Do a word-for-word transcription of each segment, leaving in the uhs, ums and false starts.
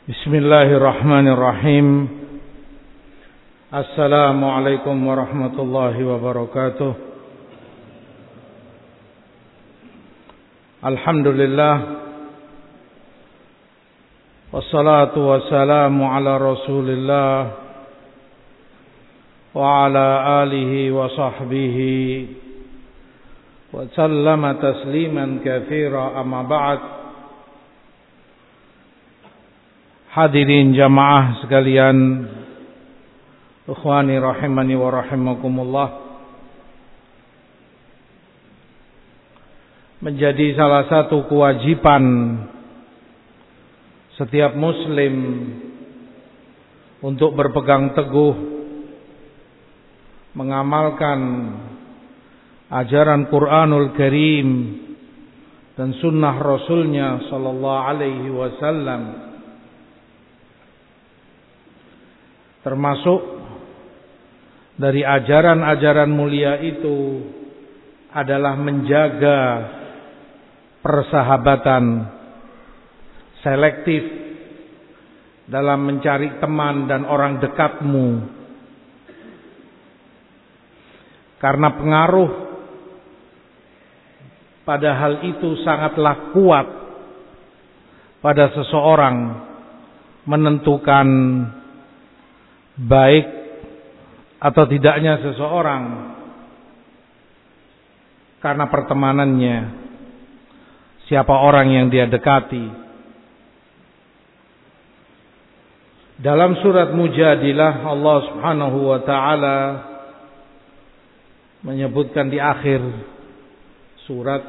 Bismillahirrahmanirrahim. Assalamualaikum warahmatullahi wabarakatuh. Alhamdulillah, wassalatu wassalamu ala Rasulillah wa ala alihi wa sahbihi wa sallama tasliman katsira, amma ba'd. Hadirin jamaah sekalian, ikhwani rahimani wa rahimakumullah, menjadi salah satu kewajiban setiap muslim untuk berpegang teguh mengamalkan ajaran Quranul Karim dan sunnah Rasulnya sallallahu alaihi wasallam. Termasuk dari ajaran-ajaran mulia itu adalah menjaga persahabatan, selektif dalam mencari teman dan orang dekatmu, karena pengaruh pada hal itu sangatlah kuat pada seseorang menentukan baik atau tidaknya seseorang karena pertemanannya, siapa orang yang dia dekati. Dalam surat Mujadilah, Allah Subhanahu wa taala menyebutkan di akhir surat,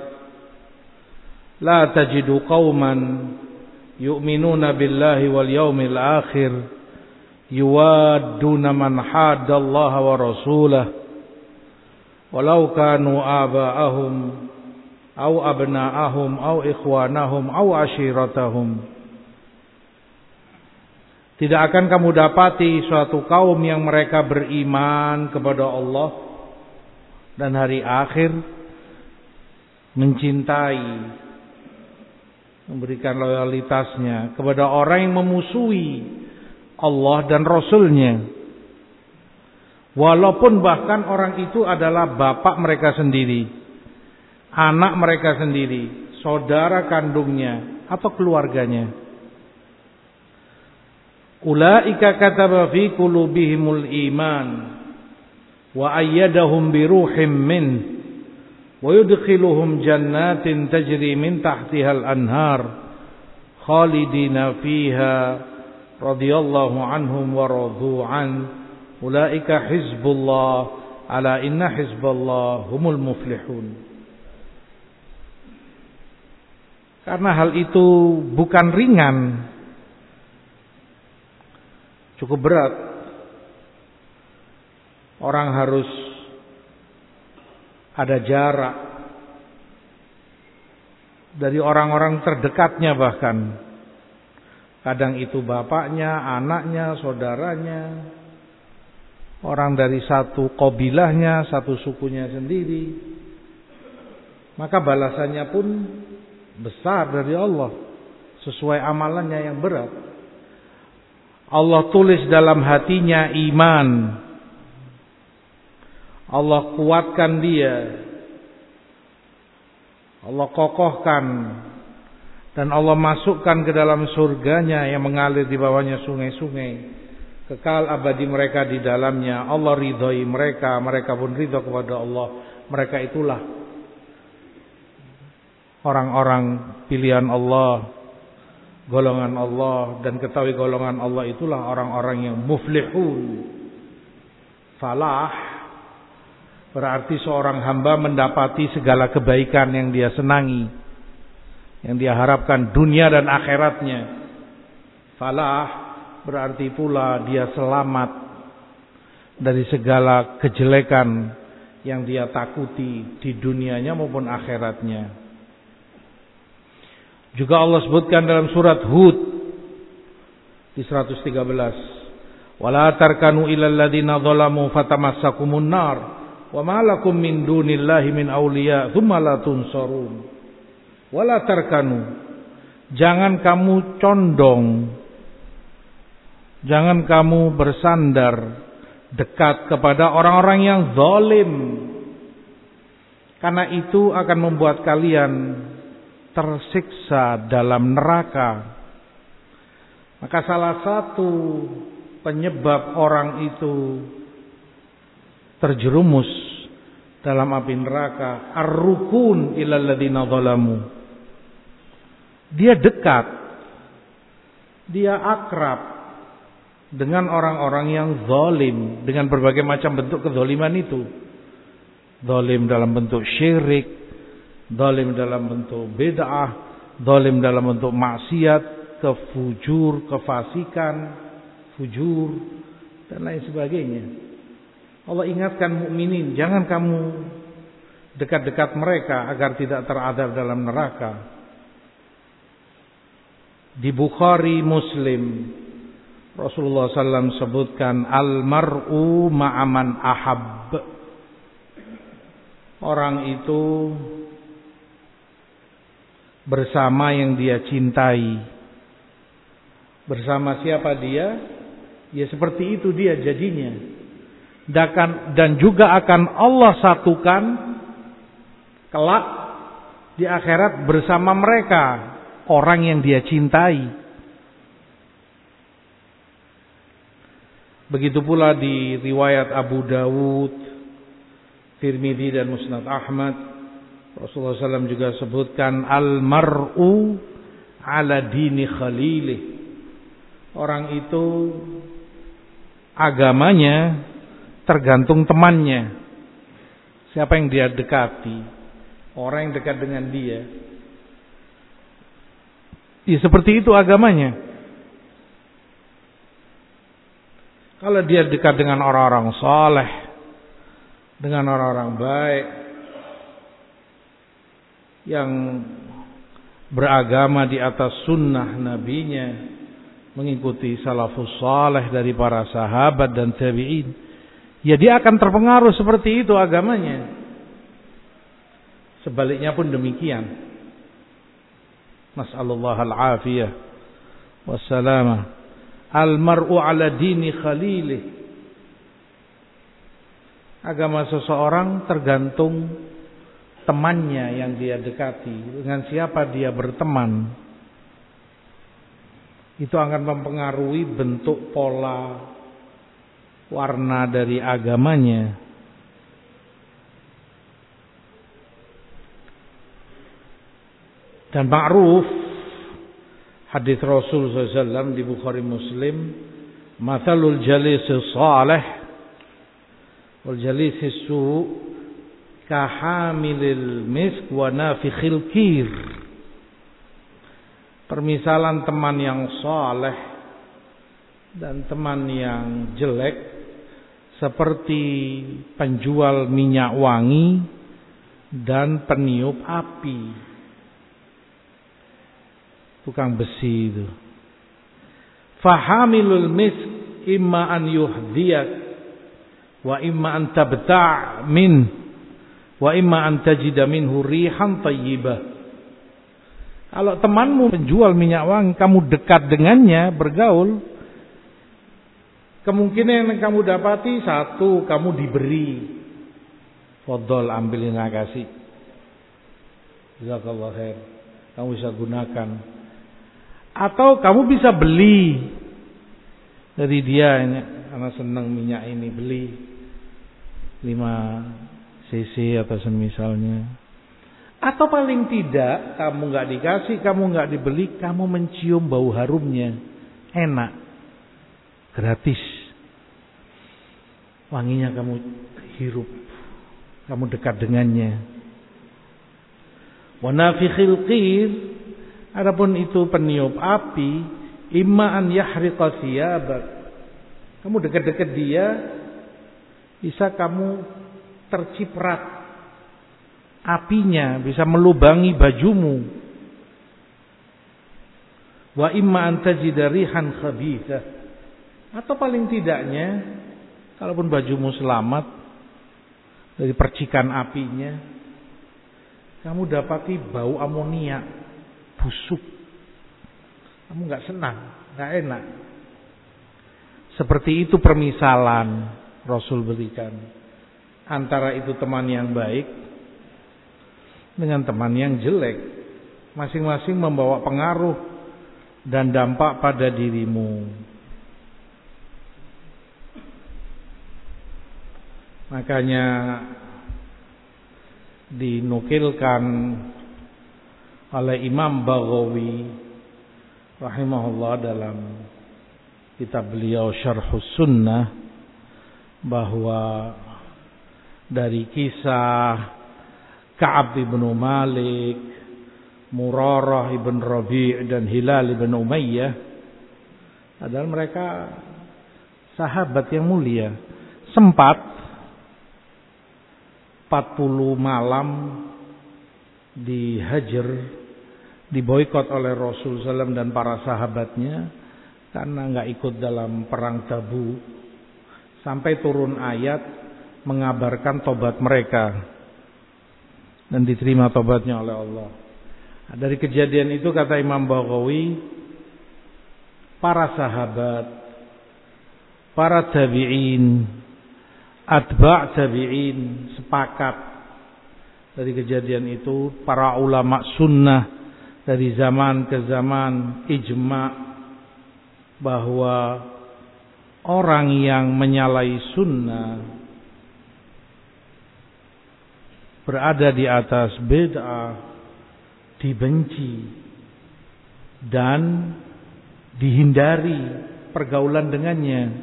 la tajidu qauman yu'minuna billahi wal yaumil akhir yuwadduna man haddallaha wa rasulah walau kanu aba'ahum aw abna'ahum aw ikhwanahum aw ashiratahum. Tidak akan kamu dapati suatu kaum yang mereka beriman kepada Allah dan hari akhir, mencintai, memberikan loyalitasnya kepada orang yang memusuhi Allah dan Rasulnya, walaupun bahkan orang itu adalah bapak mereka sendiri, anak mereka sendiri, saudara kandungnya atau keluarganya. Ulaika kataba fi qulubihimul iman wa ayyadahum bi ruhim min wa yudkhiluhum jannatin tajri min tahtihal anhar khalidina fiha radhiyallahu anhum wa radu an ulaika hizbullah ala inna hizballah humul muflihun. Karena hal itu bukan ringan, cukup berat. Orang harus ada jarak dari orang-orang terdekatnya, bahkan kadang itu bapaknya, anaknya, saudaranya, orang dari satu qabilahnya, satu sukunya sendiri. Maka balasannya pun besar dari Allah, sesuai amalannya yang berat. Allah tulis dalam hatinya iman, Allah kuatkan dia, Allah kokohkan, dan Allah masukkan ke dalam surganya yang mengalir di bawahnya sungai-sungai, kekal abadi mereka di dalamnya. Allah ridhoi mereka, mereka pun ridho kepada Allah. Mereka itulah orang-orang pilihan Allah, golongan Allah, dan ketahui golongan Allah itulah orang-orang yang muflihun. Falah berarti seorang hamba mendapati segala kebaikan yang dia senangi, yang dia harapkan dunia dan akhiratnya. Falah berarti pula dia selamat dari segala kejelekan yang dia takuti di dunianya maupun akhiratnya. Juga Allah sebutkan dalam surat Hud di seratus tiga belas, wala tarkanu ilal ladzina zalamu fatamassakumun nar wa ma lakum min dunillahi min awliya tsumma la tunsarun. Wala tarkanu, jangan kamu condong Jangan kamu bersandar dekat kepada orang-orang yang zalim, karena itu akan membuat kalian tersiksa dalam neraka. Maka salah satu penyebab orang itu terjerumus dalam api neraka, ar-rukun ilal ladzina zalamu. Dia dekat, dia akrab dengan orang-orang yang zalim, dengan berbagai macam bentuk kezaliman itu. Zalim dalam bentuk syirik, zalim dalam bentuk bid'ah, zalim dalam bentuk maksiat, kefujur, kefasikan, fujur, dan lain sebagainya. Allah ingatkan mukminin, jangan kamu dekat-dekat mereka agar tidak teradab dalam neraka. Di Bukhari, Muslim, Rasulullah sallallahu alaihi wasallam sebutkan al-mar'u ma'aman ahab. Orang itu bersama yang dia cintai. Bersama siapa dia? Ya seperti itu dia jadinya. Dan juga akan Allah satukan kelak di akhirat bersama mereka, orang yang dia cintai. Begitu pula di riwayat Abu Dawud, Tirmidzi dan Musnad Ahmad, Rasulullah sallallahu alaihi wasallam juga sebutkan al-mar'u ala dini khalilih. Orang itu agamanya tergantung temannya. Siapa yang dia dekati, orang yang dekat dengan dia, ya seperti itu agamanya. Kalau dia dekat dengan orang-orang saleh, dengan orang-orang baik, yang beragama di atas sunnah nabinya, mengikuti salafus saleh dari para sahabat dan tabi'in, ya dia akan terpengaruh seperti itu agamanya. Sebaliknya pun demikian. Nas'alullah al-afiyah wassalamah. Al-mar'u ala dini khalilih. Agama seseorang tergantung temannya yang dia dekati, dengan siapa dia berteman. Itu akan mempengaruhi bentuk, pola, warna dari agamanya. Dan ma'ruf hadis Rasul sallallahu alaihi wasallam di Bukhari Muslim, mathalul jalisi salih wal jalisi su' kahamilil misk wa nafikhil kir. Permisalan teman yang saleh dan teman yang jelek seperti penjual minyak wangi dan peniup api. Tukang besi itu. Fahamilul misk imma an yuhdiyak wa imma an tabta' min wa imma an tajida minhu rihan tayyibah. Kalau temanmu menjual minyak wangi, kamu dekat dengannya, bergaul, kemungkinan yang kamu dapati satu, kamu diberi. Fadhol, ambilin, kasih. Jazakallah khair. Kamu bisa gunakan. Atau kamu bisa beli dari dia, ini karena senang minyak ini, beli lima cc atau semisalnya. Atau paling tidak kamu nggak dikasih, kamu nggak dibeli, kamu mencium bau harumnya, enak, gratis, wanginya kamu hirup, kamu dekat dengannya. Wa nafikhil qir. Adapun itu peniup api, imma an yahriqa thiyabak. Kamu dekat-dekat dia, bisa kamu terciprat apinya, bisa melubangi bajumu. Wa imma an tajida rihan khabithah. Atau paling tidaknya, kalaupun bajumu selamat dari percikan apinya, kamu dapati bau amonia, busuk. Kamu gak senang, gak enak. Seperti itu permisalan Rasul berikan antara itu teman yang baik dengan teman yang jelek. Masing-masing membawa pengaruh dan dampak pada dirimu. Makanya dinukilkan oleh Imam Baghawi rahimahullah dalam kitab beliau Syarhus Sunnah bahwa dari kisah Ka'ab bin Malik, Murarah ibn Rabi' dan Hilal ibn Umayyah, adalah mereka sahabat yang mulia. Sempat empat puluh malam dihajar, diboikot oleh Rasul sallallahu alaihi wasallam dan para sahabatnya karena nggak ikut dalam perang Tabuk, sampai turun ayat mengabarkan tobat mereka dan diterima tobatnya oleh Allah. Nah, dari kejadian itu kata Imam Baghawi, para sahabat, para tabi'in, atba' tabi'in sepakat dari kejadian itu. Para ulama sunnah dari zaman ke zaman ijma' bahwa orang yang menyalahi sunnah berada di atas bid'ah, dibenci dan dihindari pergaulan dengannya.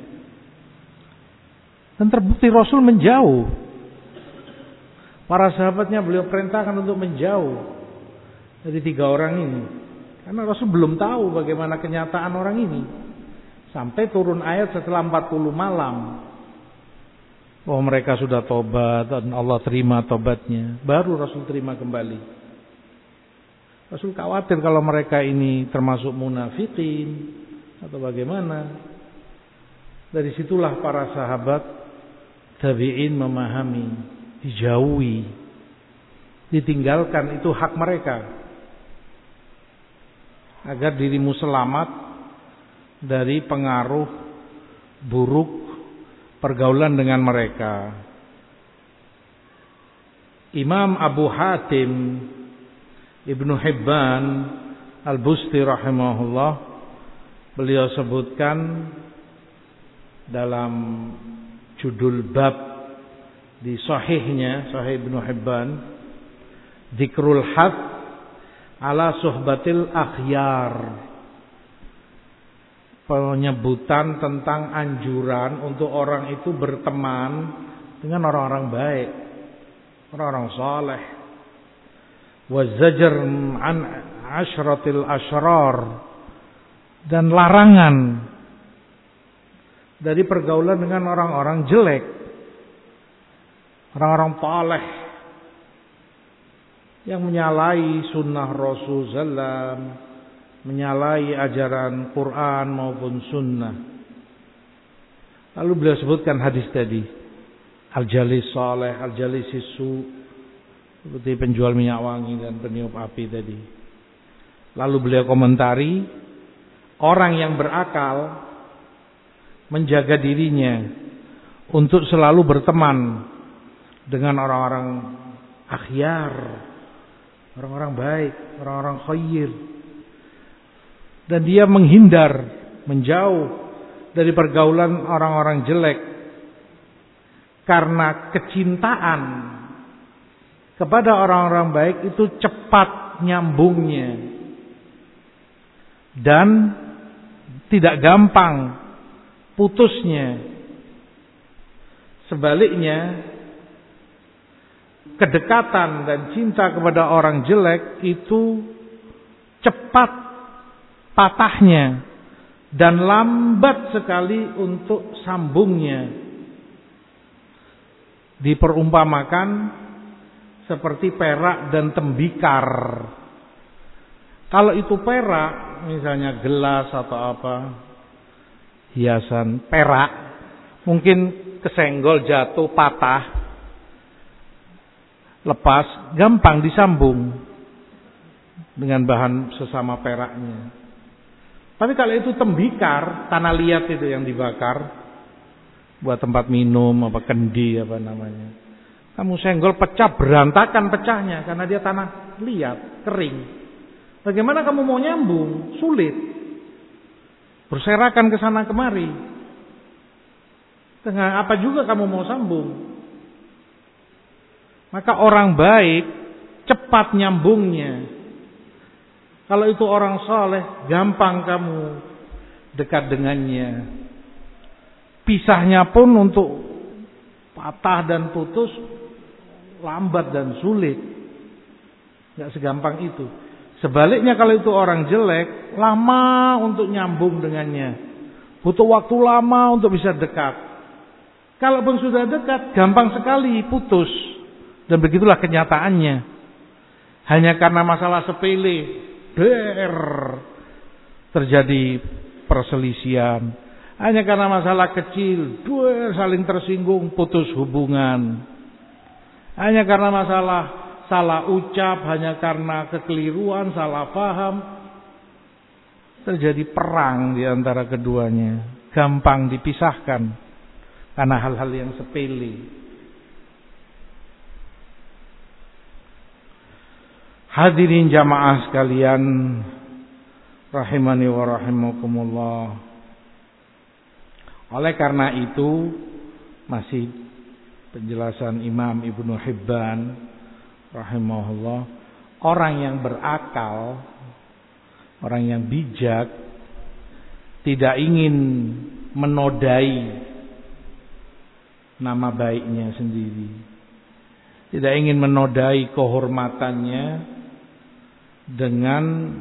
Dan terbukti Rasul menjauh. Para sahabatnya beliau perintahkan untuk menjauh dari tiga orang ini. Karena Rasul belum tahu bagaimana kenyataan orang ini. Sampai turun ayat setelah empat puluh malam. Oh, mereka sudah tobat dan Allah terima tobatnya. Baru Rasul terima kembali. Rasul khawatir kalau mereka ini termasuk munafikin atau bagaimana. Dari situlah para sahabat tabi'in memahami, dijauhi, ditinggalkan, itu hak mereka. Agar dirimu selamat dari pengaruh buruk pergaulan dengan mereka. Imam Abu Hatim Ibnu Hibban Al-Busti rahimahullah, beliau sebutkan dalam judul bab di sahihnya, Sahih Ibnu Hibban, Dzikrul Hadd ala Suhbatil Akhyar, penyebutan tentang anjuran untuk orang itu berteman dengan orang-orang baik, orang-orang saleh. Wa zajr an ashratil ashrar, dan larangan dari pergaulan dengan orang-orang jelek, orang-orang taleh yang menyalahi sunnah Rasul sallallahu alaihi wasallam, menyalahi ajaran Quran maupun sunnah. Lalu beliau sebutkan hadis tadi, al-jalis saleh, al-jalis su, seperti penjual minyak wangi dan peniup api tadi. Lalu beliau komentari, orang yang berakal menjaga dirinya untuk selalu berteman dengan orang-orang akhyar, orang-orang baik, orang-orang khair, dan dia menghindar, menjauh dari pergaulan orang-orang jelek karena kecintaan kepada orang-orang baik itu cepat nyambungnya dan tidak gampang putusnya. Sebaliknya, kedekatan dan cinta kepada orang jelek itu cepat patahnya dan lambat sekali untuk sambungnya. Diperumpamakan seperti perak dan tembikar. Kalau itu perak, misalnya gelas atau apa, hiasan perak, mungkin kesenggol, jatuh, patah, lepas, gampang disambung dengan bahan sesama peraknya. Tapi kalau itu tembikar, tanah liat itu yang dibakar buat tempat minum, apa kendi apa namanya, kamu senggol pecah, berantakan pecahnya karena dia tanah liat, kering. Bagaimana kamu mau nyambung? Sulit. Berserakan ke sana kemari. Dengan apa juga kamu mau sambung? Maka orang baik cepat nyambungnya. Kalau itu orang soleh, gampang kamu dekat dengannya. Pisahnya pun untuk patah dan putus lambat dan sulit. Gak segampang itu. Sebaliknya kalau itu orang jelek, lama untuk nyambung dengannya. Butuh waktu lama untuk bisa dekat. Kalaupun sudah dekat, gampang sekali putus. Dan begitulah kenyataannya. Hanya karena masalah sepele, der, terjadi perselisihan. Hanya karena masalah kecil, der, saling tersinggung, putus hubungan. Hanya karena masalah salah ucap, hanya karena kekeliruan, salah paham, terjadi perang di antara keduanya. Gampang dipisahkan karena hal-hal yang sepele. Hadirin jamaah sekalian, rahimani wa rahimakumullah. Oleh karena itu, masih penjelasan Imam Ibnu Hibban rahimahullah, orang yang berakal, orang yang bijak, tidak ingin menodai nama baiknya sendiri, tidak ingin menodai kehormatannya dengan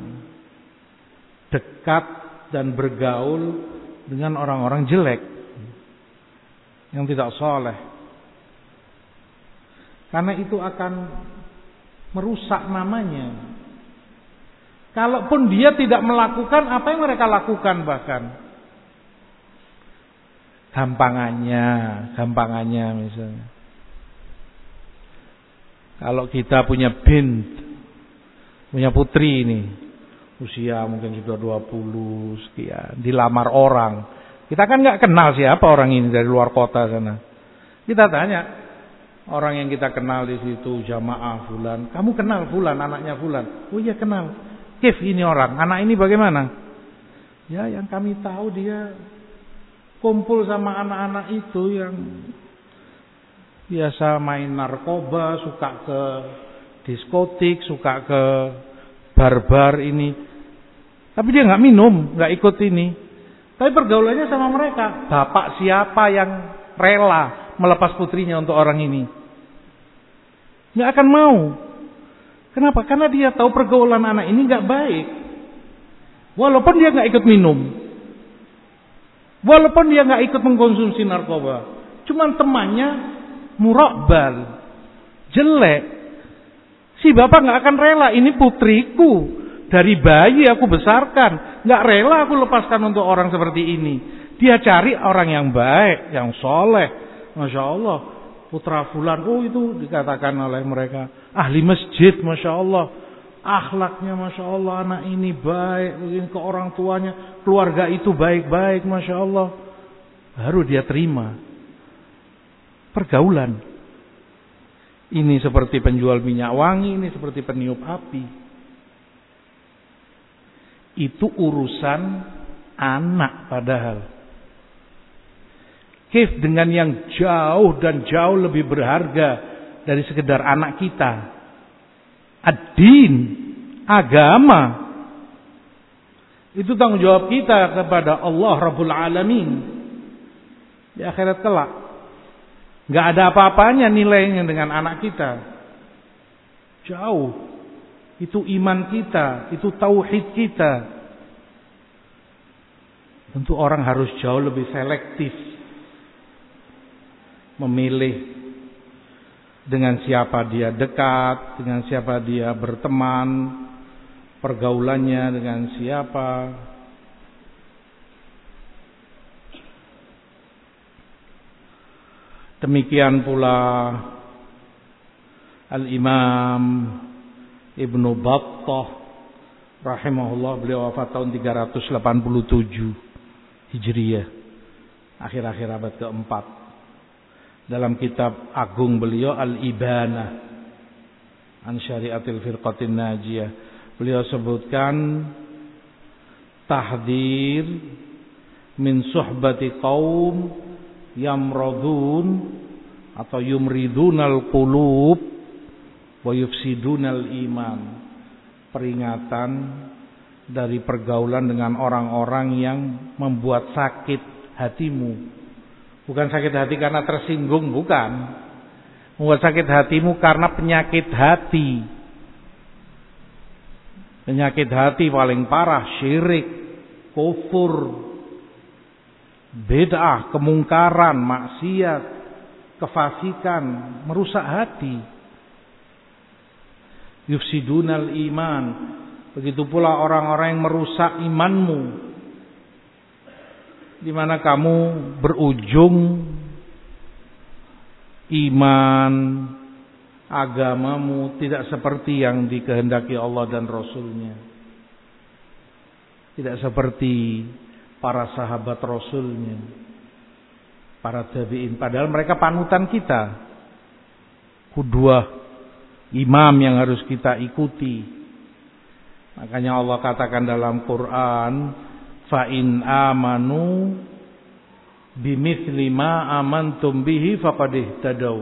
dekat dan bergaul dengan orang-orang jelek yang tidak soleh, karena itu akan merusak namanya. Kalaupun dia tidak melakukan apa yang mereka lakukan, bahkan gampangannya, gampangannya misalnya, kalau kita punya bint, punya putri ini, usia mungkin sudah dua puluh sekian, dilamar orang. Kita kan nggak kenal siapa orang ini dari luar kota sana. Kita tanya orang yang kita kenal di situ, jamaah fulan, kamu kenal fulan, anaknya fulan? Oh iya kenal. Kif ini orang, anak ini bagaimana? Ya yang kami tahu dia kumpul sama anak-anak itu yang biasa main narkoba, suka ke diskotik, suka ke bar-bar ini. Tapi dia nggak minum, nggak ikut ini. Tapi pergaulannya sama mereka. Bapak siapa yang rela melepas putrinya untuk orang ini? Nggak akan mau. Kenapa? Karena dia tahu pergaulan anak ini nggak baik. Walaupun dia nggak ikut minum, walaupun dia nggak ikut mengkonsumsi narkoba, cuman temannya murabal, jelek. Si bapak nggak akan rela, ini putriku, dari bayi aku besarkan, nggak rela aku lepaskan untuk orang seperti ini. Dia cari orang yang baik, yang soleh. Masya Allah, putra fulan, oh itu dikatakan oleh mereka ahli masjid, masya Allah, akhlaknya masya Allah, anak ini baik, begini ke orang tuanya, keluarga itu baik-baik, masya Allah. Baru dia terima pergaulan. Ini seperti penjual minyak wangi, ini seperti peniup api. Itu urusan anak padahal. Kif dengan yang jauh dan jauh lebih berharga dari sekedar anak kita. Ad-din, agama. Itu tanggung jawab kita kepada Allah Rabbul Alamin di akhirat kelak. Gak ada apa-apanya nilainya dengan anak kita. Jauh. Itu iman kita, itu tauhid kita. Tentu orang harus jauh lebih selektif memilih dengan siapa dia dekat, dengan siapa dia berteman, pergaulannya dengan siapa. Demikian pula Al-Imam Ibnu Battah rahimahullah, beliau wafat tahun tiga ratus delapan puluh tujuh Hijriyah, akhir-akhir abad keempat. Dalam kitab agung beliau Al-Ibanah an Syariatil Firqatin Najiyah, beliau sebutkan tahdzir min suhbati qaum yamradun atau yumridunal qulub wa yufsidunal iman. Peringatan dari pergaulan dengan orang-orang yang membuat sakit hatimu. Bukan sakit hati karena tersinggung, bukan. Membuat sakit hatimu karena penyakit hati. Penyakit hati paling parah syirik, kufur, bid'ah, kemungkaran, maksiat, kefasikan, merusak hati. Yufsidunal iman. Begitu pula orang-orang yang merusak imanmu, di mana kamu berujung iman agamamu tidak seperti yang dikehendaki Allah dan Rasulnya, tidak seperti para sahabat Rasulnya, para tabi'in. Padahal mereka panutan kita, qudwah, imam yang harus kita ikuti. Makanya Allah katakan dalam Quran, fa in amanu bimithli ma amantum bihi faqad ihtadaw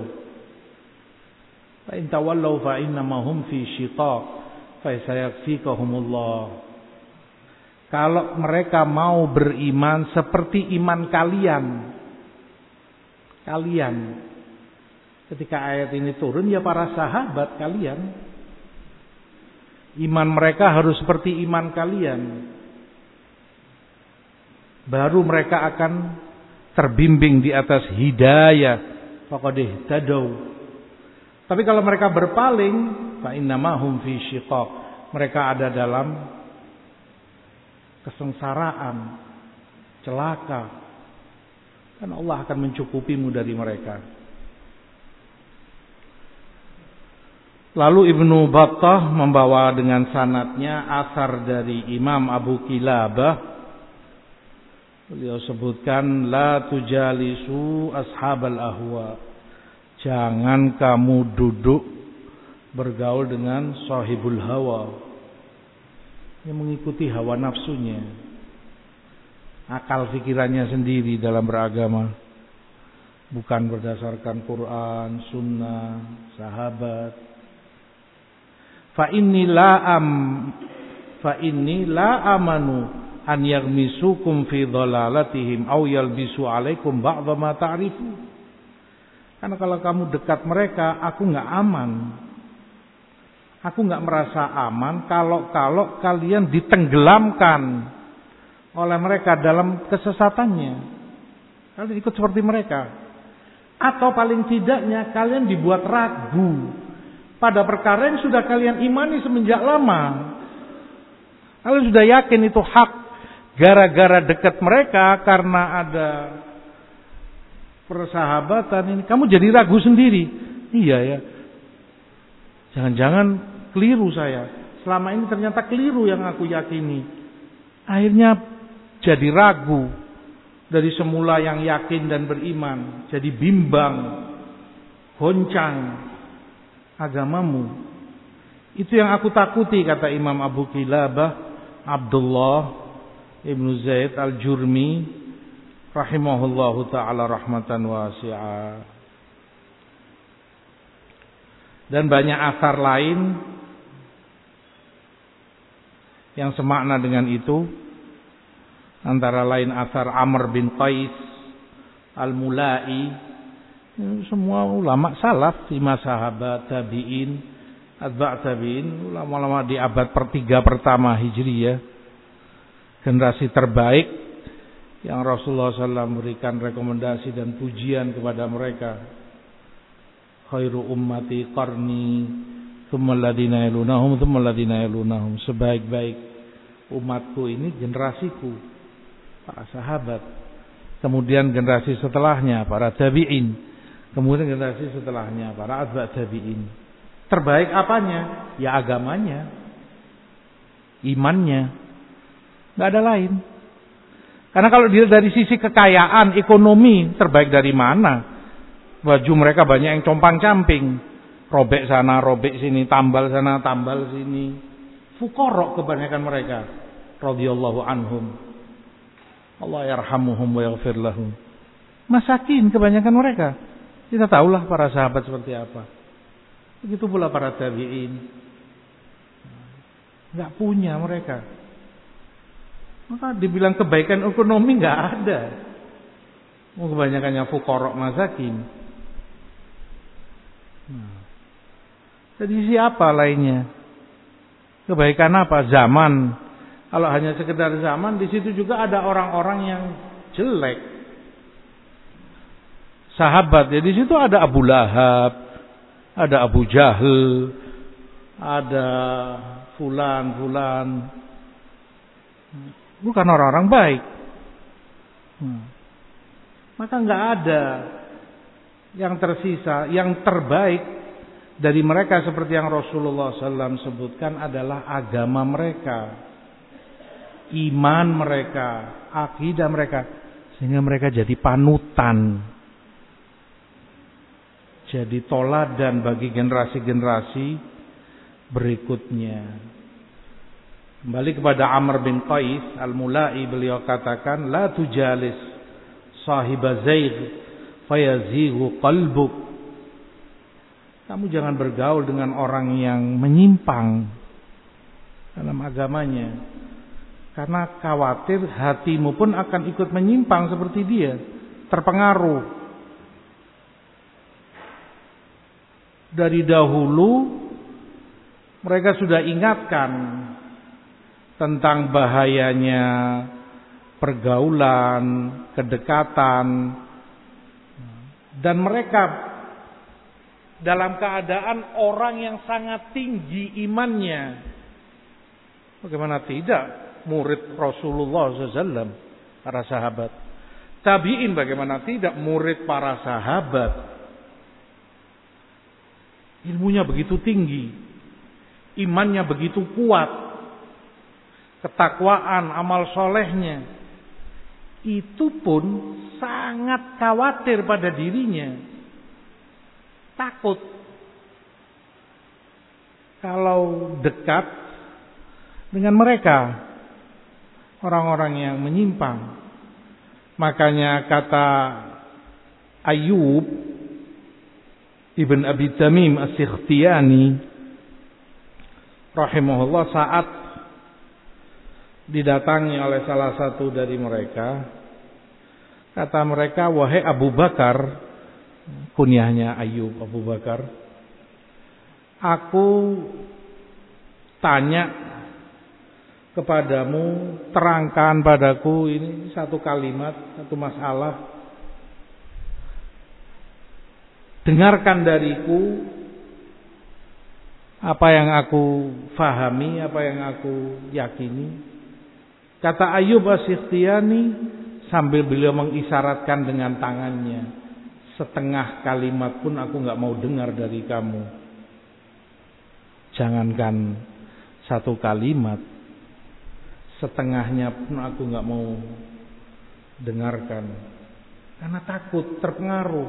fa in tawallaw fa innama hum fi shiqaq fa sayakfikahumullah. Kalau mereka mau beriman seperti iman kalian, kalian ketika ayat ini turun, ya para sahabat kalian, iman mereka harus seperti iman kalian, baru mereka akan terbimbing di atas hidayah, faqad ihtadaw. Tapi kalau mereka berpaling, fa innama hum fi shiqaq, mereka ada dalam kesengsaraan, celaka. Dan Allah akan mencukupimu dari mereka. Lalu Ibnu Battah membawa dengan sanadnya asar dari Imam Abu Kilabah. Beliau sebutkan, la tujalisu ashabal ahwa. Jangan kamu duduk bergaul dengan sahibul hawa, yang mengikuti hawa nafsunya, akal pikirannya sendiri dalam beragama, bukan berdasarkan Quran, Sunnah, sahabat. Fa inni la am fa inni la amanu an yaghmisukum fi dhalalatihim aw yalbisu alaikum ba'dha ma ta'rifu. Karena kalau kamu dekat mereka, aku enggak aman. Aku enggak merasa aman kalau-kalau kalian ditenggelamkan oleh mereka dalam kesesatannya. Kalian ikut seperti mereka. Atau paling tidaknya kalian dibuat ragu pada perkara yang sudah kalian imani semenjak lama. Kalian sudah yakin itu hak. Gara-gara dekat mereka karena ada persahabatan ini, kamu jadi ragu sendiri. Iya ya, jangan-jangan keliru saya. Selama ini ternyata keliru yang aku yakini. Akhirnya jadi ragu. Dari semula yang yakin dan beriman, jadi bimbang, goncang agamamu. Itu yang aku takuti, kata Imam Abu Kilabah Abdullah Ibnu Zaid Al-Jurmi rahimahullahu ta'ala rahmatan wasi'ah. Dan banyak asar lain yang semakna dengan itu. Antara lain asar Amr bin Qais Al-Mulai. Semua ulama salaf, lima sahabat, tabi'in, atba' tabi'in, ulama-ulama di abad pertiga pertama Hijriyah, generasi terbaik yang Rasulullah shallallahu alaihi wasallam berikan rekomendasi dan pujian kepada mereka. Khairu ummati qarni, tsumma alladziina yalunahum, tsumma alladziina yalunahum. Sebaik-baik umatku ini generasiku, para sahabat. Kemudian generasi setelahnya para tabi'in. Kemudian generasi setelahnya para atba' tabi'in. Terbaik apanya? Ya agamanya. imannya. Nggak ada lain. Karena kalau dilihat dari sisi kekayaan, ekonomi, terbaik dari mana? Baju mereka banyak yang compang-camping. Robek sana, robek sini, tambal sana, tambal sini. Fuqara kebanyakan mereka. Radhiyallahu anhum. Allah yarhamuhum wa yaghfir lahum. Masakin kebanyakan mereka. Kita tahulah para sahabat seperti apa. Begitu pula para tabi'in. Enggak punya mereka. Maka dibilang kebaikan ekonomi enggak ada. Oh, kebanyakannya fuqara masakin. Nah. Jadi siapa lainnya? Kebaikan apa? Zaman. Kalau hanya sekedar zaman, di situ juga ada orang-orang yang jelek. Sahabat, ya di situ ada Abu Lahab, ada Abu Jahal, ada fulan-fulan. Bukan orang-orang baik. Hmm. Maka nggak ada yang tersisa, yang terbaik dari mereka seperti yang Rasulullah sallallahu alaihi wasallam sebutkan adalah agama mereka. Iman mereka, akidah mereka, sehingga mereka jadi panutan, jadi toladan bagi generasi-generasi berikutnya. Kembali kepada Amr bin Qais al-Mulai, beliau katakan, la tujalis sahiba zaigh fayazighu qalbuk. Kamu jangan bergaul dengan orang yang menyimpang dalam agamanya. Karena khawatir hatimu pun akan ikut menyimpang seperti dia. Terpengaruh. Dari dahulu mereka sudah ingatkan tentang bahayanya pergaulan, kedekatan. Dan mereka dalam keadaan orang yang sangat tinggi imannya. Bagaimana tidak? Murid Rasulullah sallallahu alaihi wasallam, para sahabat. Tabi'in bagaimana tidak, murid para sahabat. Ilmunya begitu tinggi, imannya begitu kuat, ketakwaan, amal solehnya. Itu pun sangat khawatir pada dirinya. Takut kalau dekat dengan mereka, orang-orang yang menyimpang. Makanya kata Ayyub Ibn Abi Tamim As-Sikhtiyani rahimahullah saat didatangi oleh salah satu dari mereka, kata mereka, wahai Abu Bakar, kunyahnya Ayyub Abu Bakar, aku tanya kepadamu, terangkan padaku ini satu kalimat, satu masalah. Dengarkan dariku apa yang aku fahami, apa yang aku yakini. Kata Ayyub As-Sikhtiyani sambil beliau mengisyaratkan dengan tangannya, setengah kalimat pun aku nggak mau dengar dari kamu. Jangankan satu kalimat, setengahnya pun aku nggak mau dengarkan, karena takut terpengaruh.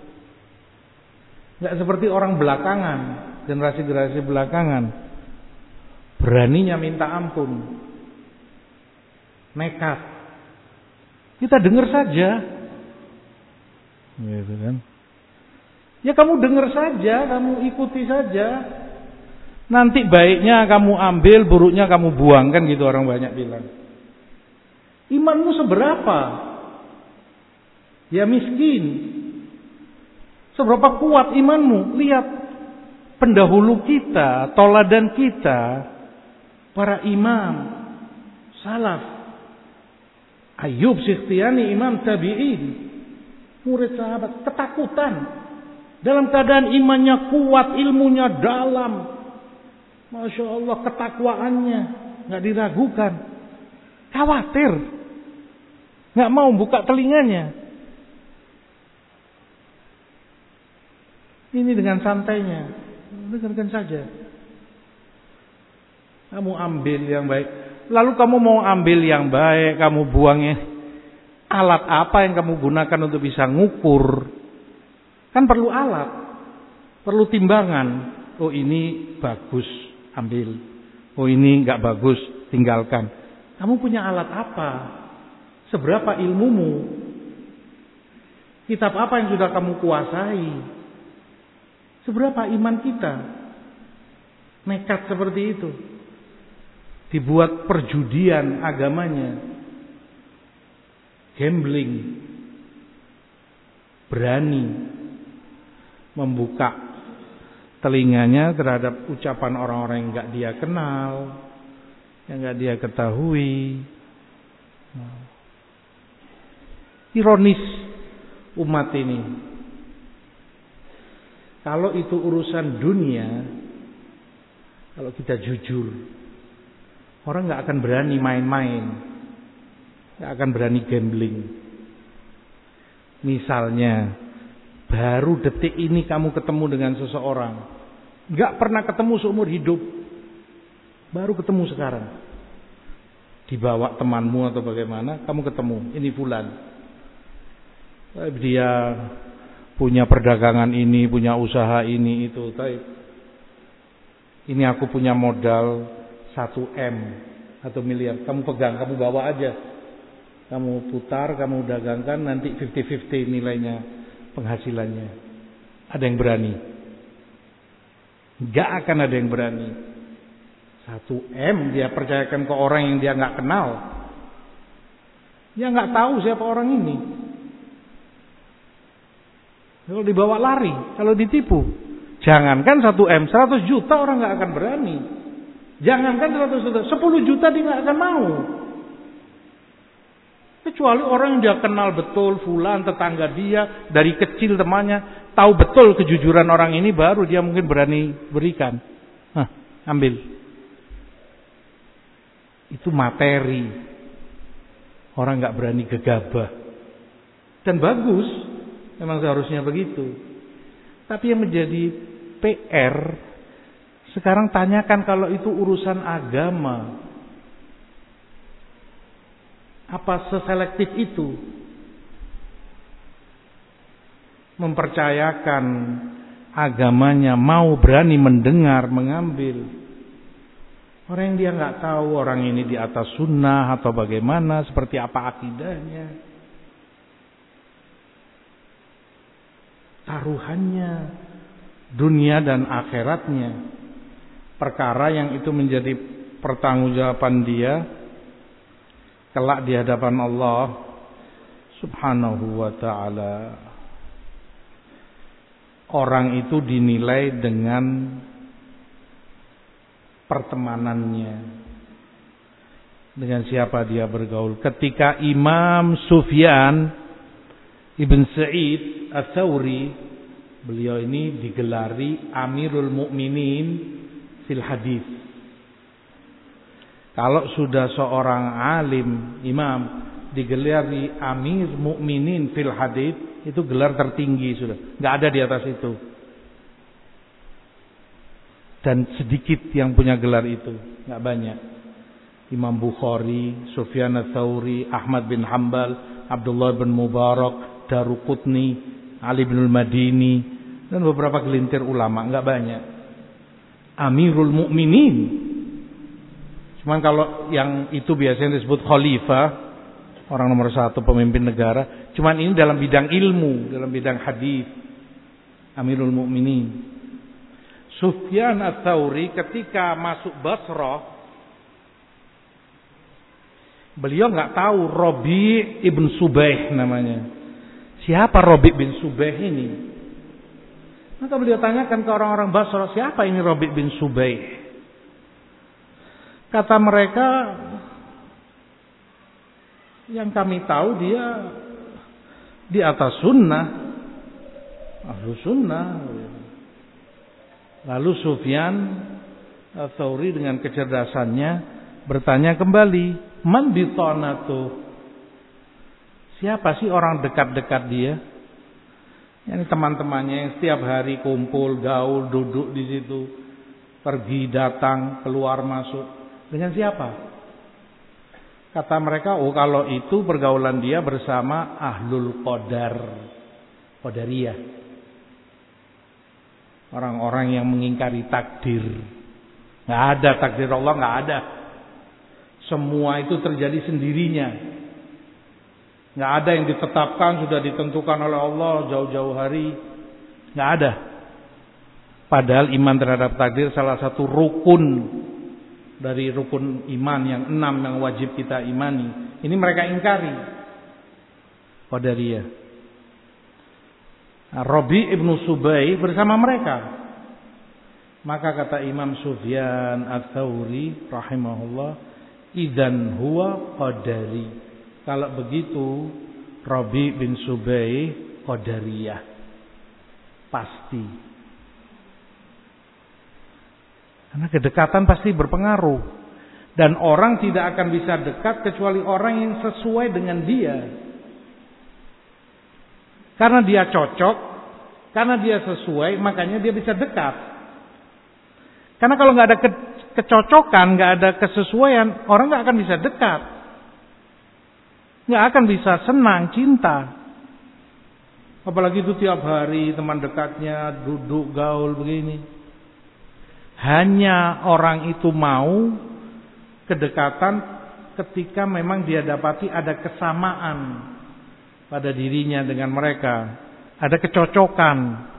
Nggak seperti orang belakangan, generasi-generasi belakangan, beraninya minta ampun, nekat. Kita dengar saja, gitu kan? Ya kamu dengar saja, kamu ikuti saja. Nanti baiknya kamu ambil, buruknya kamu buang, kan gitu orang banyak bilang. Imanmu seberapa? Ya miskin. Seberapa kuat imanmu? Lihat pendahulu kita, toladan kita, para imam, salaf. Ayyub Sikhtiyani, imam tabi'in, murid sahabat, ketakutan. Dalam keadaan imannya kuat, ilmunya dalam. Masya Allah, ketakwaannya nggak diragukan, khawatir, nggak mau buka telinganya. Ini dengan santainya, dengarkan saja. Kamu ambil yang baik. Lalu kamu mau ambil yang baik, kamu buangnya. Alat apa yang kamu gunakan untuk bisa ngukur? Kan perlu alat, perlu timbangan. Oh ini bagus, ambil. Oh ini nggak bagus, tinggalkan. Kamu punya alat apa? Seberapa ilmumu? Kitab apa yang sudah kamu kuasai? Seberapa iman kita? Nekat seperti itu. Dibuat perjudian agamanya. Gambling. Berani membuka telinganya terhadap ucapan orang-orang yang gak dia kenal, yang gak dia ketahui. Ironis umat ini. Kalau itu urusan dunia, kalau kita jujur, orang gak akan berani main-main, gak akan berani gambling. Misalnya, baru detik ini kamu ketemu dengan seseorang, gak pernah ketemu seumur hidup, baru ketemu sekarang. Dibawa temanmu atau bagaimana, kamu ketemu, ini fulan. Dia punya perdagangan ini, punya usaha ini, itu. Ini aku punya modal satu M atau miliar. Kamu pegang, kamu bawa aja. Kamu putar, kamu dagangkan, nanti lima puluh lima puluh nilainya, penghasilannya. Ada yang berani? Gak akan ada yang berani. satu M dia percayakan ke orang yang dia gak kenal. Dia gak tahu siapa orang ini. Kalau dibawa lari, kalau ditipu. Jangankan satu M, seratus juta orang gak akan berani. Jangankan seratus juta, sepuluh juta dia gak akan mau. Kecuali orang yang dia kenal betul, fulan, tetangga dia, dari kecil temannya, tahu betul kejujuran orang ini, baru dia mungkin berani berikan. Hah, ambil. Itu materi. Orang gak berani gegabah. Dan bagus. Memang seharusnya begitu. Tapi yang menjadi P R, sekarang tanyakan kalau itu urusan agama. Apa seselektif itu? Mempercayakan agamanya, mau berani mendengar, mengambil. Orang yang dia nggak tahu orang ini di atas sunnah atau bagaimana, seperti apa akidahnya. Taruhannya dunia dan akhiratnya, perkara yang itu menjadi pertanggungjawaban dia kelak di hadapan Allah Subhanahu wa ta'ala. Orang itu dinilai dengan pertemanannya, dengan siapa dia bergaul. Ketika Imam Sufyan Ibn Sa'id Ats-Tsauri, beliau ini digelari Amirul Mukminin fil hadis. Kalau sudah seorang alim, imam, digelari Amir Mukminin fil hadis, itu gelar tertinggi sudah. Enggak ada di atas itu. Dan sedikit yang punya gelar itu, enggak banyak. Imam Bukhari, Sufyan Ats-Tsauri, Ahmad bin Hanbal, Abdullah bin Mubarak, Daruqutni, Ali bin Al-Madini, dan beberapa gelintir ulama, enggak banyak. Amirul Mukminin. Cuman kalau yang itu biasanya disebut khalifah, orang nomor satu pemimpin negara. Cuman ini dalam bidang ilmu, dalam bidang hadis. Amirul Mukminin. Sufyan Ats-Tsauri ketika masuk Basrah, beliau nggak tahu Rabi' ibn Subaih namanya. Siapa Rabi' bin Subaih ini? Maka beliau tanyakan ke orang-orang Basrah, siapa ini Rabi' bin Subaih? Kata mereka, yang kami tahu dia di atas sunnah, ahlu sunnah. Lalu Sufyan Ats-Tsauri dengan kecerdasannya bertanya kembali, man bitanatu? Siapa sih orang dekat-dekat dia? Yang teman-temannya yang setiap hari kumpul, gaul, duduk di situ, pergi datang, keluar masuk. Dengan siapa? Kata mereka, oh kalau itu pergaulan dia bersama ahlul qadar, qadariyah. Orang-orang yang mengingkari takdir. Nggak ada takdir Allah, nggak ada. Semua itu terjadi sendirinya. Nggak ada yang ditetapkan, sudah ditentukan oleh Allah jauh-jauh hari. Nggak ada. Padahal iman terhadap takdir salah satu rukun dari rukun iman yang enam yang wajib kita imani. Ini mereka ingkari. Qadariyah. Rabi ibnu Subay bersama mereka. Maka kata Imam Sufyan Ats-Tsauri rahimahullah, idzan huwa qadari. Kalau begitu Rabi bin Subay qadariyah. Pasti. Karena kedekatan pasti berpengaruh. Dan orang tidak akan bisa dekat kecuali orang yang sesuai dengan dia. Karena dia cocok, karena dia sesuai, makanya dia bisa dekat. Karena kalau nggak ada ke, kecocokan, nggak ada kesesuaian, orang nggak akan bisa dekat, nggak akan bisa senang, cinta. Apalagi itu tiap hari teman dekatnya duduk gaul begini. Hanya orang itu mau kedekatan ketika memang dia dapati ada kesamaan pada dirinya dengan mereka, ada kecocokan.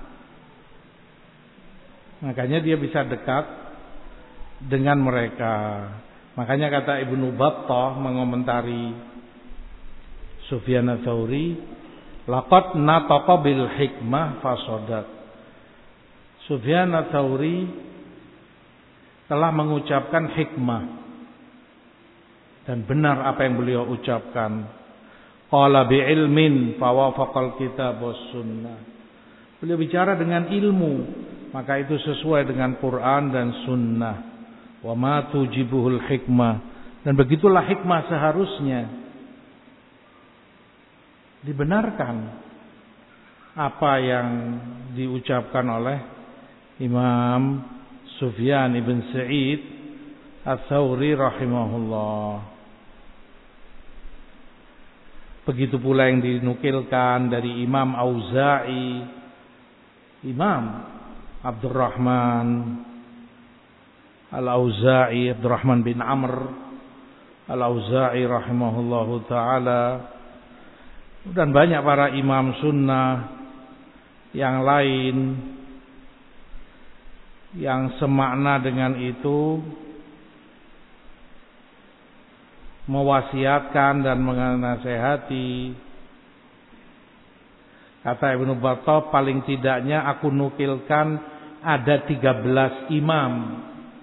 Makanya dia bisa dekat dengan mereka. Makanya kata Ibnu Battah mengomentari Sufyan Ats-Tsauri, laqad nataqa bil hikmah fasadat. Sufyan Ats-Tsauri telah mengucapkan hikmah dan benar apa yang beliau ucapkan. Qala bi ilmin fawafaqal kitab was sunnah. Beliau bicara dengan ilmu, maka itu sesuai dengan Quran dan sunnah. Wa ma tujibuhul hikmah, dan begitulah hikmah seharusnya. Dibenarkan apa yang diucapkan oleh Imam Sufyan ibn Sa'id Ats-Tsauri rahimahullah. Begitu pula yang dinukilkan dari Imam Auza'i, Imam Abdurrahman Al-Auza'i, Abdurrahman bin Amr Al-Auza'i rahimahullahu ta'ala, dan banyak para imam sunnah yang lain yang semakna dengan itu, mewasiatkan dan menasehati. Kata Ibnu Battah, paling tidaknya aku nukilkan ada tiga belas imam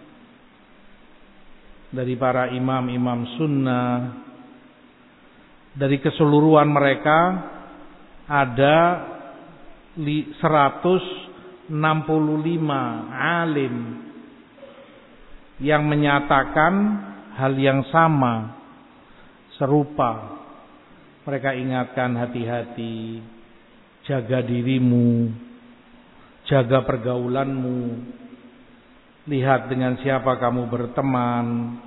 dari para imam-imam sunnah. Dari keseluruhan mereka ada seratus enam puluh lima alim yang menyatakan hal yang sama, serupa. Mereka ingatkan, hati-hati, jaga dirimu, jaga pergaulanmu, lihat dengan siapa kamu berteman.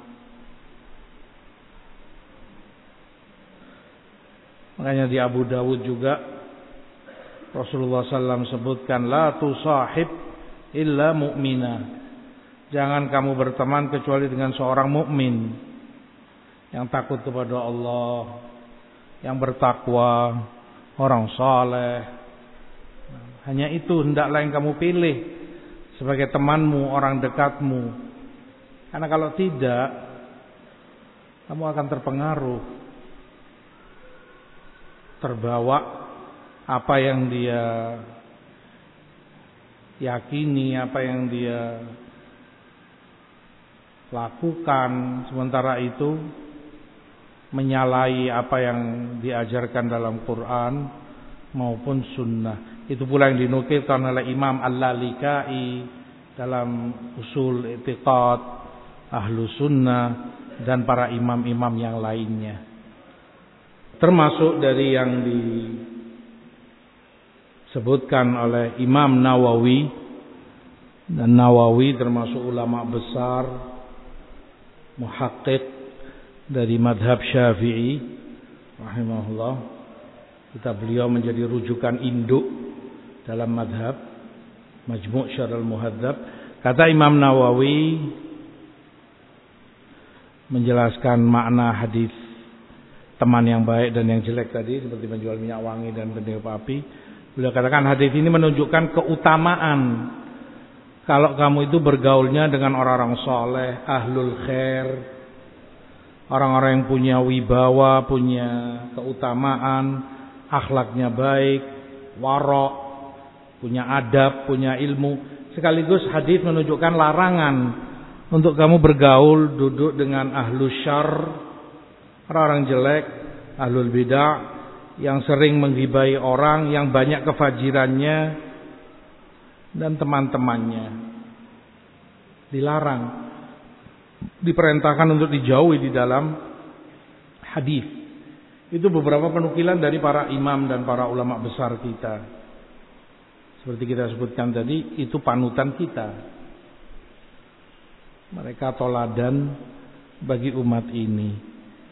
Makanya di Abu Dawud juga Rasulullah sallallahu alaihi wasallam sebutkan, la tusahib illa mu'mina. Jangan kamu berteman kecuali dengan seorang mukmin yang takut kepada Allah, yang bertakwa, orang saleh. Hanya itu hendaklah yang kamu pilih sebagai temanmu, orang dekatmu. Karena kalau tidak, kamu akan terpengaruh, terbawa apa yang dia yakini, apa yang dia lakukan, sementara itu menyalahi apa yang diajarkan dalam Quran maupun sunnah. Itu pula yang dinukilkan oleh Imam Al-Lalikai dalam usul i'tiqad ahlu sunnah dan para imam-imam yang lainnya. Termasuk dari yang disebutkan oleh Imam Nawawi, dan Nawawi termasuk ulama besar muhaqqiq dari madhab Syafi'i rahimahullah. Kitab beliau menjadi rujukan induk dalam madhab Majmu' Syarh al-Muhadzab. Kata Imam Nawawi menjelaskan makna hadis teman yang baik dan yang jelek tadi, seperti menjual minyak wangi dan peniup api. Beliau katakan hadis ini menunjukkan keutamaan kalau kamu itu bergaulnya dengan orang-orang soleh, ahlul khair, orang-orang yang punya wibawa, punya keutamaan, akhlaknya baik, warok, punya adab, punya ilmu. Sekaligus hadis menunjukkan larangan untuk kamu bergaul, duduk dengan ahlus syarr, orang-orang jelek, ahlul bidah, yang sering menggibai orang, yang banyak kefajirannya dan teman-temannya. Dilarang, diperintahkan untuk dijauhi di dalam hadis. Itu beberapa penukilan dari para imam dan para ulama besar kita. Seperti kita sebutkan tadi, itu panutan kita. Mereka toladan bagi umat ini.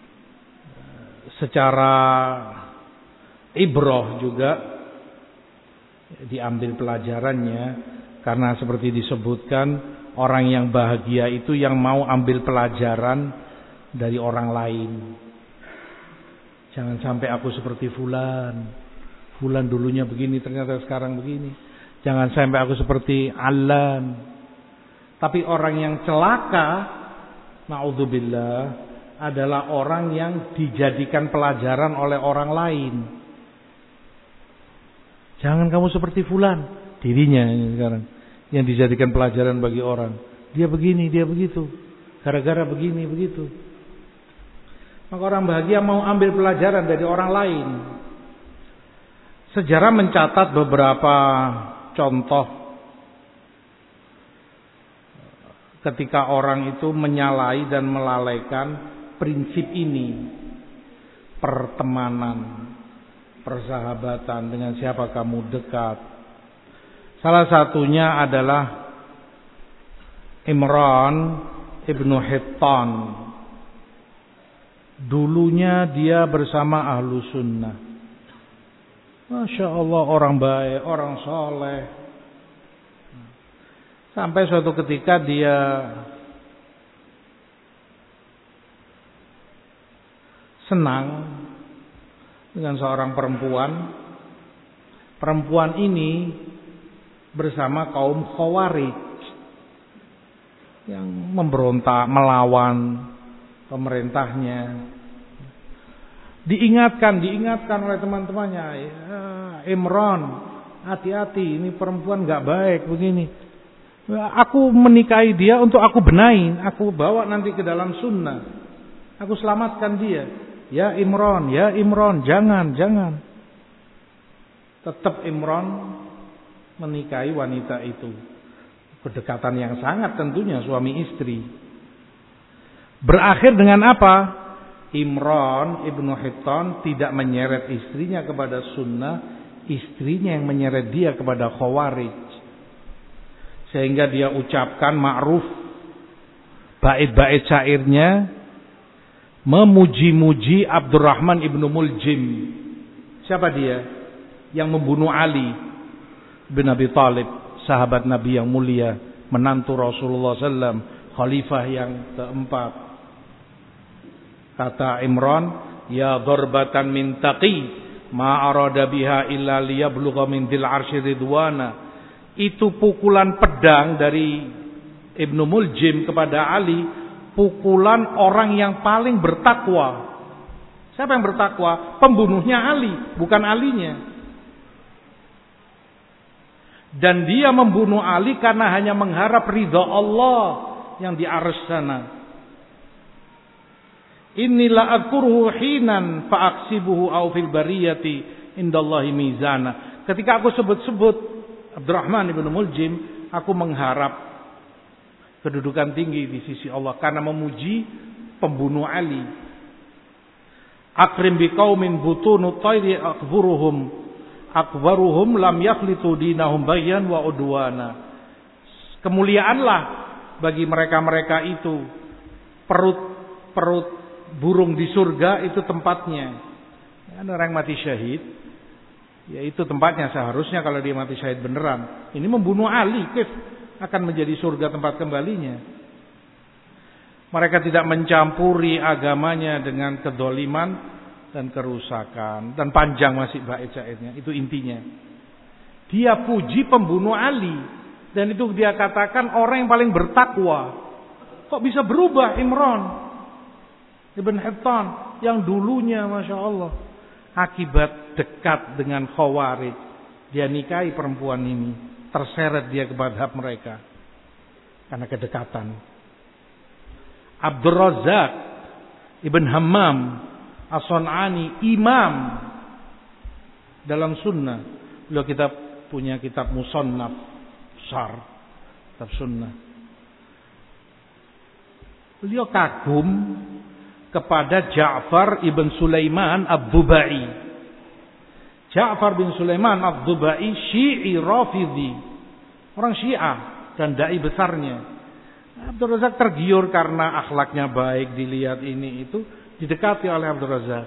Secara ibroh juga diambil pelajarannya, karena seperti disebutkan, orang yang bahagia itu yang mau ambil pelajaran dari orang lain. Jangan sampai aku seperti fulan, fulan dulunya begini ternyata sekarang begini. Jangan sampai aku seperti Alam. Tapi orang yang celaka, na'udzubillah, adalah orang yang dijadikan pelajaran oleh orang lain. Jangan kamu seperti fulan, dirinya ini sekarang yang dijadikan pelajaran bagi orang. Dia begini, dia begitu, gara-gara begini begitu. Maka orang bahagia mau ambil pelajaran dari orang lain. Sejarah mencatat beberapa contoh ketika orang itu menyalahi dan melalaikan prinsip ini, pertemanan, persahabatan, dengan siapa kamu dekat. Salah satunya adalah Imran ibnu Hittan. Dulunya dia bersama ahlu sunnah. Masya Allah, orang baik, orang soleh. Sampai suatu ketika dia senang dengan seorang perempuan. Perempuan ini bersama kaum Khawarij yang memberontak, melawan pemerintahnya. Diingatkan, diingatkan oleh teman-temannya, ya, Imran, hati-hati, ini perempuan gak baik begini. Aku menikahi dia untuk aku benahi, aku bawa nanti ke dalam sunnah, aku selamatkan dia. Ya Imran, ya Imran, jangan, jangan. Tetap Imran menikahi wanita itu. Kedekatan yang sangat tentunya suami istri. Berakhir dengan apa? Imran ibnu Hittan tidak menyeret istrinya kepada sunnah, istrinya yang menyeret dia kepada Khawarij. Sehingga dia ucapkan ma'ruf, bait-bait syairnya memuji-muji Abdurrahman ibnu Muljim. Siapa dia? Yang membunuh Ali bin Abi Thalib, sahabat Nabi yang mulia, menantu Rasulullah sallallahu alaihi wasallam, khalifah yang keempat. Kata Imran, ya darbatan min taqi ma arada biha illa liyablugha min dil arsy ridwana. Itu pukulan pedang dari Ibnu Muljim kepada Ali, pukulan orang yang paling bertakwa. Siapa yang bertakwa? Pembunuhnya Ali, bukan alinya. Dan dia membunuh Ali karena hanya mengharap ridha Allah yang di arsy sana. Inilah akurhu hinan faaksibuhu au fil bariyati indallahi mizana. Ketika aku sebut-sebut Abdurrahman ibnu Muljim, aku mengharap kedudukan tinggi di sisi Allah karena memuji pembunuh Ali. Akrim biqaumin butunu tayri akburuhum akbaruhum lam yakhlitu dinahum bayyan wa udwana. Kemuliaanlah bagi mereka-mereka itu perut perut burung di surga itu tempatnya. Ada orang mati syahid, ya itu tempatnya seharusnya kalau dia mati syahid beneran. Ini membunuh Ali, kif akan menjadi surga tempat kembalinya. Mereka tidak mencampuri agamanya dengan kedoliman dan kerusakan. Dan panjang masih bait syairnya, itu intinya. Dia puji pembunuh Ali, dan itu dia katakan orang yang paling bertakwa. Kok bisa berubah Imran Ibn Hittan yang dulunya Masya Allah, akibat dekat dengan Khawarij, dia nikahi perempuan ini, terseret dia ke madhab mereka karena kedekatan. Abdul Razak Ibn Hammam As-Sun'ani, imam dalam sunnah. Beliau kita punya kitab Musannaf besar, kitab sunnah. Beliau kagum kepada Ja'far ibn Sulaiman Ad-Dubai. Ja'far bin Sulaiman Ad-Dubai Syi'i Rafidhi, orang Syiah dan dai besarnya. Abdul Razak tergiur karena akhlaknya baik, dilihat ini itu, didekati oleh Abdul Razak.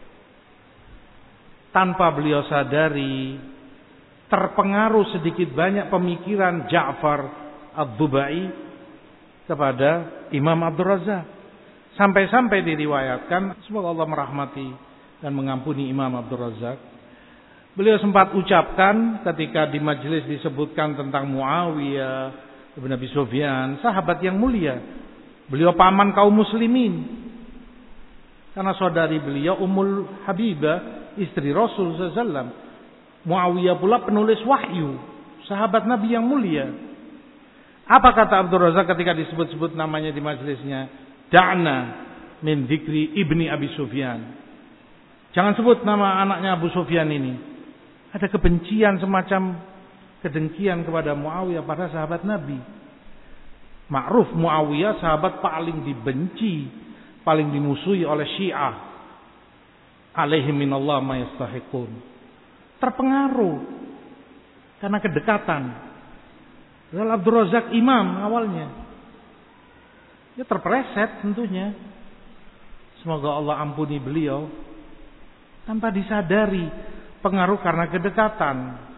Tanpa beliau sadari, terpengaruh sedikit banyak pemikiran Ja'far Ad-Dubai kepada Imam Abdul Razak. Sampai-sampai diriwayatkan, semoga Allah merahmati dan mengampuni Imam Abdul Razak, beliau sempat ucapkan ketika di majelis disebutkan tentang Muawiyah bin Abi Sufyan, sahabat yang mulia. Beliau paman kaum muslimin, karena saudari beliau Ummul Habibah, istri Rasul sallallahu alaihi wasallam. Muawiyah pula penulis wahyu, sahabat Nabi yang mulia. Apa kata Abdul Razak ketika disebut-sebut namanya di majelisnya? Da'na min dzikri ibni Abi Sufyan. Jangan sebut nama anaknya Abu Sufyan ini. Ada kebencian semacam kedengkian kepada Muawiyah pada sahabat Nabi. Ma'ruf Muawiyah sahabat paling dibenci, paling dimusuhi oleh Syiah. Alaihim minallah ma yastahiqun. Terpengaruh karena kedekatan. Lalu Abdul Razak imam awalnya, dia terpeleset tentunya. Semoga Allah ampuni beliau. Tanpa disadari, pengaruh karena kedekatan.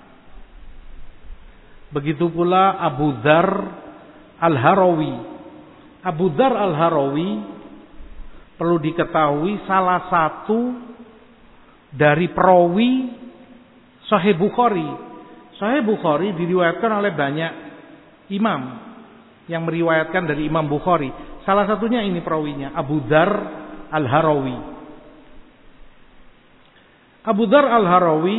Begitu pula Abu Dzar Al-Harawi. Abu Dzar Al-Harawi perlu diketahui salah satu dari perawi Sahih Bukhari. Sahih Bukhari diriwayatkan oleh banyak imam yang meriwayatkan dari Imam Bukhari. Salah satunya ini perawinya, Abu Dzar Al-Harawi. Abu Dzar Al-Harawi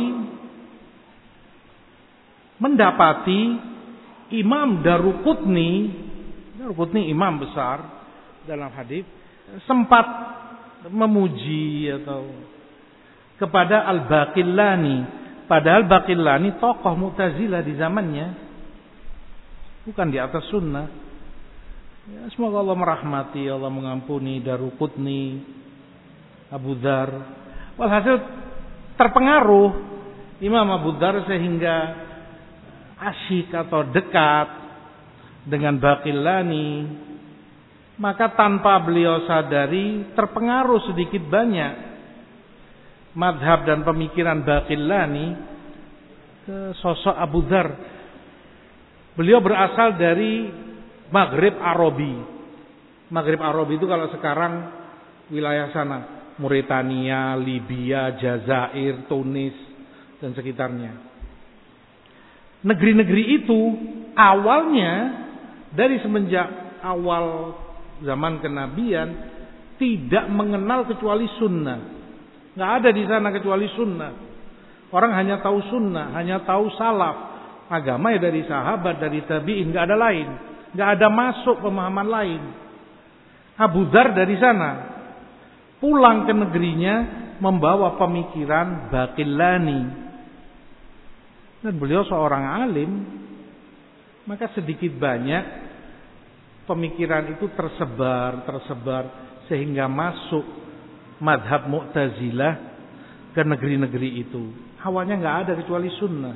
mendapati Imam Daruqutni, Daruqutni imam besar dalam hadis, sempat memuji atau kepada Al-Baqillani. Padahal Baqillani tokoh Mu'tazilah di zamannya, bukan di atas sunnah. Ya, semoga Allah merahmati, Allah mengampuni Daruqutni, Abu Dzar. Walhasil terpengaruh Imam Abu Dzar sehingga asyik atau dekat dengan Baqillani. Maka tanpa beliau sadari terpengaruh sedikit banyak madhab dan pemikiran Baqillani ke sosok Abu Dzar. Beliau berasal dari Maghrib Arabi. Maghrib Arabi itu kalau sekarang wilayah sana, Mauritania, Libya, Jazair, Tunis dan sekitarnya. Negeri-negeri itu awalnya dari semenjak awal zaman kenabian tidak mengenal kecuali sunnah. Nggak ada di sana kecuali sunnah. Orang hanya tahu sunnah, hanya tahu salaf. Agama ya dari sahabat, dari tabi'in, nggak ada lain. Nggak ada masuk pemahaman lain. Abu Dzar dari sana pulang ke negerinya membawa pemikiran Baqillani. Dan beliau seorang alim. Maka sedikit banyak pemikiran itu tersebar, tersebar sehingga masuk madhab Mu'tazilah ke negeri-negeri itu. Hawanya nggak ada kecuali sunnah.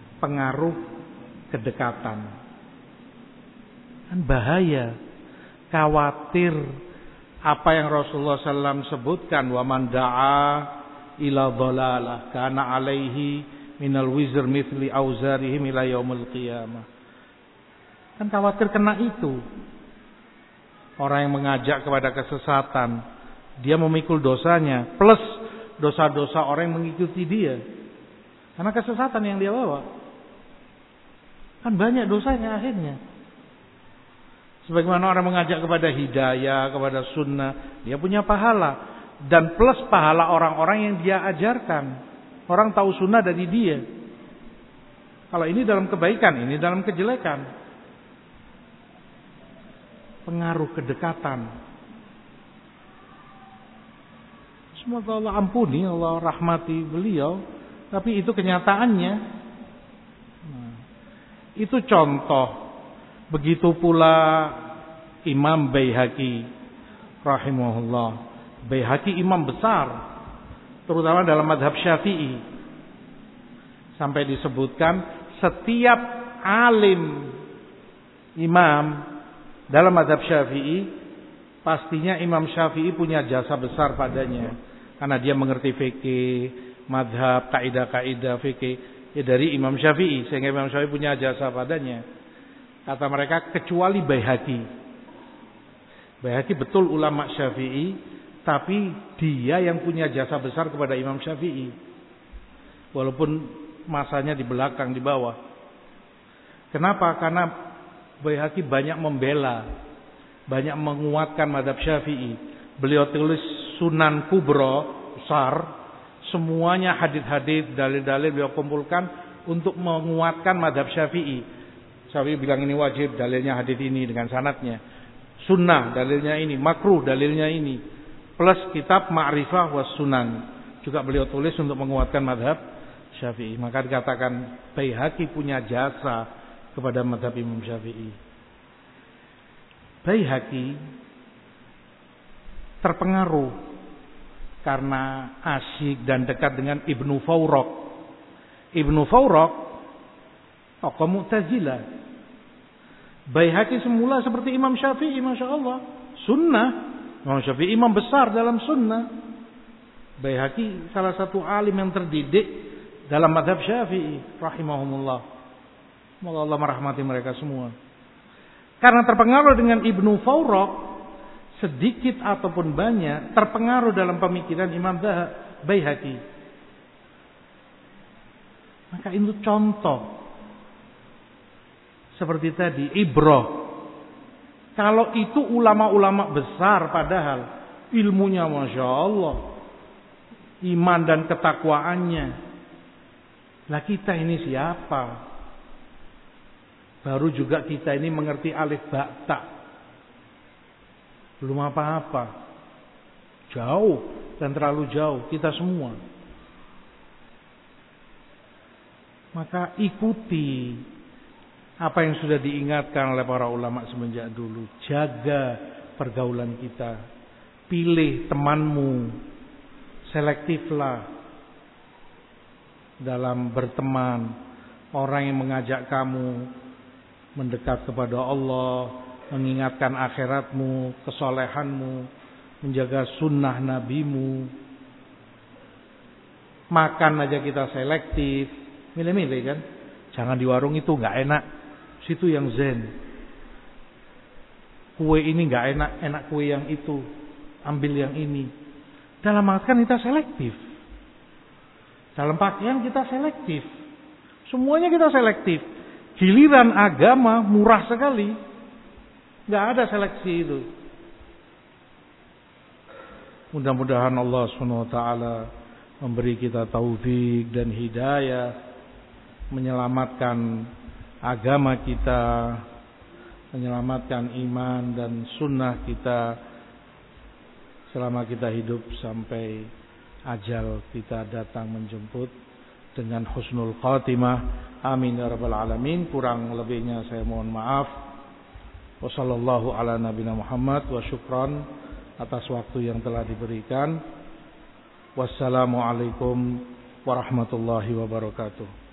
Pengaruh kedekatan. Kan bahaya. khawatir apa yang Rasulullah sallallahu alaihi wasallam sebutkan, wa man da'a ila dhalalah kana alaihi minal wizr mithli auzarihim ila yaumil qiyamah. Kan khawatir kena itu. Orang yang mengajak kepada kesesatan, dia memikul dosanya plus dosa-dosa orang yang mengikuti dia. Karena kesesatan yang dia bawa. Kan banyak dosanya akhirnya. Sebagaimana orang mengajak kepada hidayah, kepada sunnah, dia punya pahala. Dan plus pahala orang-orang yang dia ajarkan. Orang tahu sunnah dari dia. Kalau ini dalam kebaikan, ini dalam kejelekan. Pengaruh kedekatan. Semoga Allah ampuni, Allah rahmati beliau. Tapi itu kenyataannya. Nah, itu contoh. Begitu pula Imam Baihaqi rahimahullah. Baihaqi imam besar, terutama dalam mazhab Syafi'i. Sampai disebutkan setiap alim imam dalam mazhab Syafi'i, pastinya Imam Syafi'i punya jasa besar padanya. Karena dia mengerti fikih, mazhab, kaidah-kaidah fikih ya dari Imam Syafi'i, sehingga Imam Syafi'i punya jasa padanya. Kata mereka kecuali Baihaqi. Baihaqi betul ulama Syafi'i, tapi dia yang punya jasa besar kepada Imam Syafi'i. Walaupun masanya di belakang, di bawah. Kenapa? Karena Baihaqi banyak membela, banyak menguatkan mazhab Syafi'i. Beliau tulis Sunan Kubra besar, semuanya hadits-hadits, dalil-dalil beliau kumpulkan untuk menguatkan mazhab Syafi'i. Syafi'i bilang ini wajib, dalilnya hadits ini dengan sanadnya. Sunnah, dalilnya ini. Makruh, dalilnya ini. Plus kitab Ma'rifah was Sunan juga beliau tulis untuk menguatkan mazhab Syafi'i. Maka dikatakan Baihaqi punya jasa kepada mazhab Imam Syafi'i. Baihaqi terpengaruh karena asyik dan dekat dengan Ibnu Fawraq. Ibnu Fawraq tokoh Mu'tazilah. Baihaqi semula seperti Imam Syafi'i, Masya Allah, sunnah. Imam Syafi'i imam besar dalam sunnah. Baihaqi salah satu alim yang terdidik dalam mazhab Syafi'i rahimahumullah. Semoga Allah merahmati mereka semua. Karena terpengaruh dengan Ibnu Fawraq, sedikit ataupun banyak terpengaruh dalam pemikiran Imam Baihaqi. Maka itu contoh. Seperti tadi, ibrah. Kalau itu ulama-ulama besar padahal ilmunya Masya Allah, iman dan ketakwaannya. Lah kita ini siapa? Baru juga kita ini mengerti alif ba ta. Belum apa-apa. Jauh dan terlalu jauh kita semua. Maka ikuti apa yang sudah diingatkan oleh para ulama semenjak dulu. Jaga pergaulan kita. Pilih temanmu. Selektiflah dalam berteman. Orang yang mengajak kamu mendekat kepada Allah, mengingatkan akhiratmu, kesolehanmu, menjaga sunnah nabimu. Makan aja kita selektif, milih-milih kan. Jangan di warung itu nggak enak, situ yang zen. Kue ini nggak enak, enak kue yang itu, ambil yang ini. Dalam makan kita selektif. Dalam pakaian kita selektif. Semuanya kita selektif. Giliran agama murah sekali. Gak ada seleksi itu. Mudah-mudahan Allah subhanahu wa taala memberi kita taufik dan hidayah, menyelamatkan agama kita, menyelamatkan iman dan sunnah kita selama kita hidup sampai ajal kita datang menjemput dengan husnul khatimah. Amin ya rabbal alamin. Kurang lebihnya saya mohon maaf. Wa sallallahu ala nabiyina Muhammad wa syukran atas waktu yang telah diberikan. Wassalamualaikum warahmatullahi wabarakatuh.